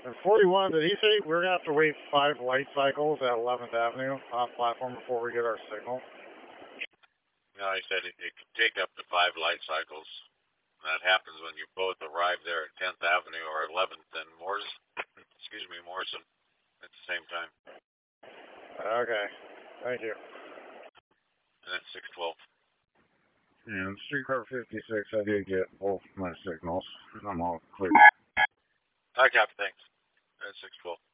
And 41, did he say we're going to have to wait 5 light cycles at 11th Avenue off platform before we get our signal? No, he said it could take up to 5 light cycles. That happens when you both arrive there at 10th Avenue or 11th and Morrison at the same time. Okay. Thank you. And that's 612. And streetcar 56, I did get both my signals. I'm all clear. I copy, thanks. That's 612.